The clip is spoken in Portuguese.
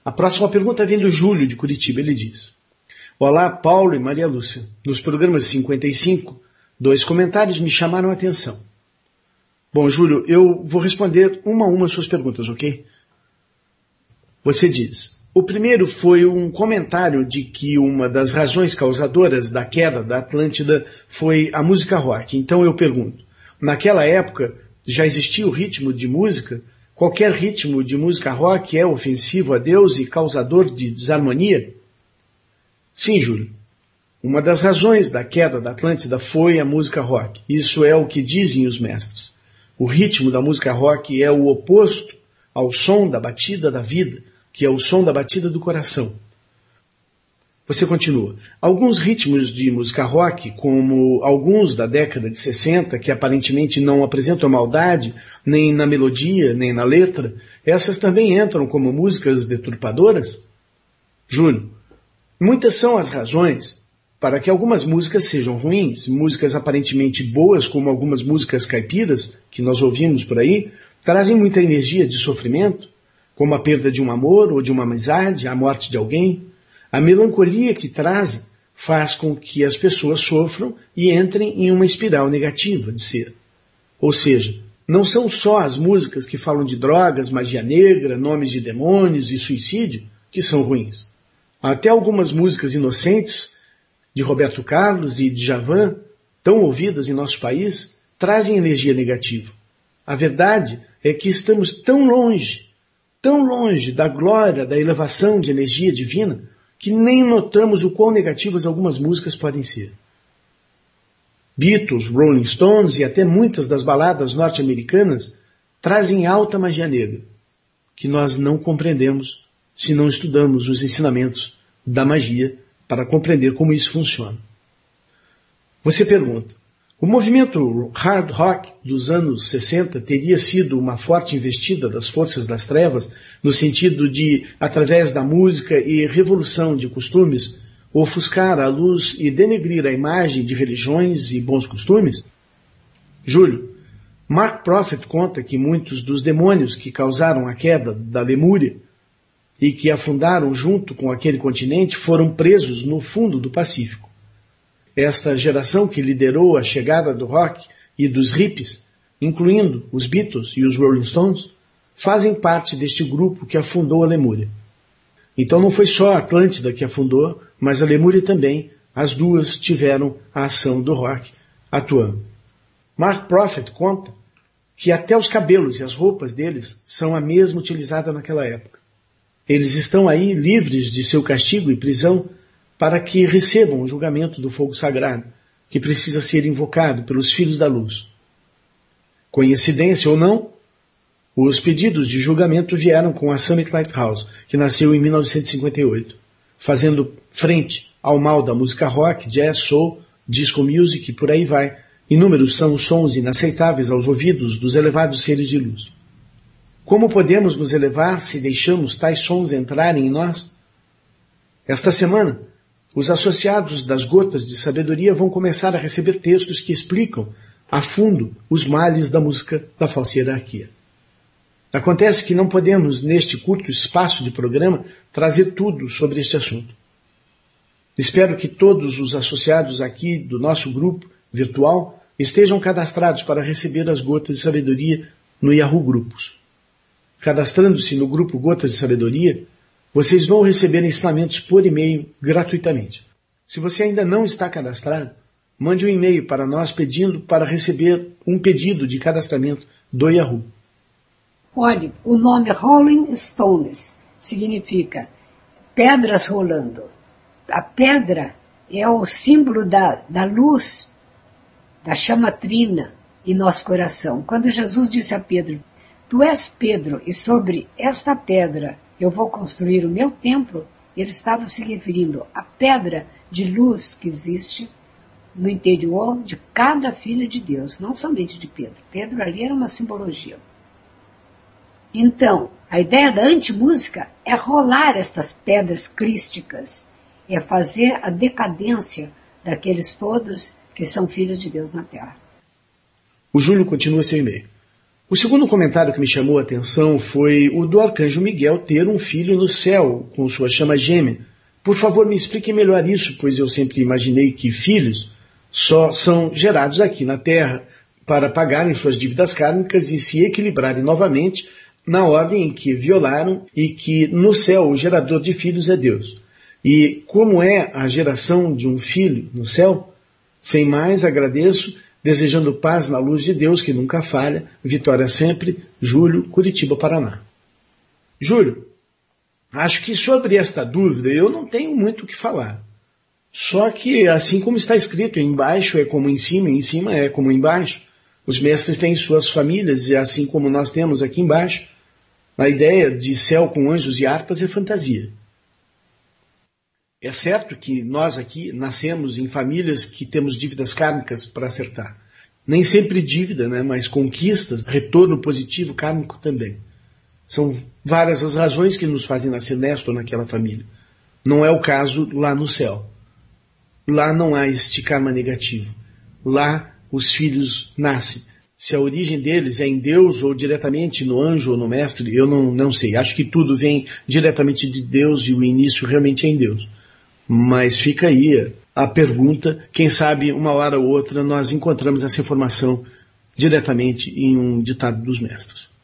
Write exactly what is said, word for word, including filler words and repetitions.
A próxima pergunta vem do Júlio, de Curitiba. Ele diz: Olá, Paulo e Maria Lúcia. Nos programas cinquenta e cinco, dois comentários me chamaram a atenção. Bom, Júlio, eu vou responder uma a uma as suas perguntas, ok? Você diz: o primeiro foi um comentário de que uma das razões causadoras da queda da Atlântida foi a música rock. Então eu pergunto, naquela época já existia o ritmo de música? Qualquer ritmo de música rock é ofensivo a Deus e causador de desarmonia? Sim, Júlio. Uma das razões da queda da Atlântida foi a música rock. Isso é o que dizem os mestres. O ritmo da música rock é o oposto ao som da batida da vida, que é o som da batida do coração. Você continua. Alguns ritmos de música rock, como alguns da década de sessenta, que aparentemente não apresentam maldade, nem na melodia, nem na letra, essas também entram como músicas deturpadoras? Júlio, muitas são as razões para que algumas músicas sejam ruins. Músicas aparentemente boas, como algumas músicas caipiras, que nós ouvimos por aí, trazem muita energia de sofrimento, como a perda de um amor ou de uma amizade, a morte de alguém. A melancolia que trazem faz com que as pessoas sofram e entrem em uma espiral negativa de ser. Ou seja, não são só as músicas que falam de drogas, magia negra, nomes de demônios e suicídio que são ruins. Até algumas músicas inocentes, de Roberto Carlos e Djavan, tão ouvidas em nosso país, trazem energia negativa. A verdade é que estamos tão longe, tão longe da glória, da elevação de energia divina, que nem notamos o quão negativas algumas músicas podem ser. Beatles, Rolling Stones e até muitas das baladas norte-americanas trazem alta magia negra, que nós não compreendemos se não estudamos os ensinamentos da magia para compreender como isso funciona. Você pergunta, o movimento hard rock dos anos sessenta teria sido uma forte investida das forças das trevas, no sentido de, através da música e revolução de costumes, ofuscar a luz e denegrir a imagem de religiões e bons costumes? Júlio, Mark Prophet conta que muitos dos demônios que causaram a queda da Lemúria e que afundaram junto com aquele continente foram presos no fundo do Pacífico. Esta geração que liderou a chegada do rock e dos hippies, incluindo os Beatles e os Rolling Stones, fazem parte deste grupo que afundou a Lemúria. Então não foi só a Atlântida que afundou, mas a Lemúria também. As duas tiveram a ação do rock atuando. Mark Prophet conta que até os cabelos e as roupas deles são a mesma utilizada naquela época. Eles estão aí livres de seu castigo e prisão para que recebam o julgamento do fogo sagrado, que precisa ser invocado pelos filhos da luz. Coincidência ou não, os pedidos de julgamento vieram com a Summit Lighthouse, que nasceu em mil novecentos e cinquenta e oito, fazendo frente ao mal da música rock, jazz, soul, disco music e por aí vai. Inúmeros são os sons inaceitáveis aos ouvidos dos elevados seres de luz. Como podemos nos elevar se deixamos tais sons entrarem em nós? Esta semana, os associados das gotas de sabedoria vão começar a receber textos que explicam a fundo os males da música da falsa hierarquia. Acontece que não podemos, neste curto espaço de programa, trazer tudo sobre este assunto. Espero que todos os associados aqui do nosso grupo virtual estejam cadastrados para receber as gotas de sabedoria no Yahoo Grupos. Cadastrando-se no grupo Gotas de Sabedoria, vocês vão receber ensinamentos por e-mail gratuitamente. Se você ainda não está cadastrado, mande um e-mail para nós pedindo para receber um pedido de cadastramento do Yahoo. Olhe, o nome Rolling Stones significa pedras rolando. A pedra é o símbolo da, da luz, da chama trina em nosso coração. Quando Jesus disse a Pedro, tu és Pedro, e sobre esta pedra eu vou construir o meu templo, ele estava se referindo à pedra de luz que existe no interior de cada filho de Deus, não somente de Pedro. Pedro ali era uma simbologia. Então, a ideia da antimúsica é rolar estas pedras crísticas, é fazer a decadência daqueles todos que são filhos de Deus na Terra. O Júlio continua seu e-mail. O segundo comentário que me chamou a atenção foi o do arcanjo Miguel ter um filho no céu, com sua chama gêmea. Por favor, me explique melhor isso, pois eu sempre imaginei que filhos só são gerados aqui na Terra para pagarem suas dívidas kármicas e se equilibrarem novamente na ordem em que violaram, e que no céu o gerador de filhos é Deus. E como é a geração de um filho no céu? Sem mais, agradeço, desejando paz na luz de Deus, que nunca falha. Vitória sempre. Júlio, Curitiba, Paraná. Júlio, acho que sobre esta dúvida eu não tenho muito o que falar. Só que, assim como está escrito, embaixo é como em cima, em cima é como embaixo. Os mestres têm suas famílias, e assim como nós temos aqui embaixo, a ideia de céu com anjos e harpas é fantasia. É certo que nós aqui nascemos em famílias que temos dívidas kármicas para acertar. Nem sempre dívida, né, mas conquistas, retorno positivo kármico também. São várias as razões que nos fazem nascer nesta ou naquela família. Não é o caso lá no céu. Lá não há este karma negativo. Lá os filhos nascem. Se a origem deles é em Deus ou diretamente no anjo ou no mestre, eu não, não sei. Acho que tudo vem diretamente de Deus e o início realmente é em Deus. Mas fica aí a pergunta, quem sabe uma hora ou outra nós encontramos essa informação diretamente em um ditado dos mestres.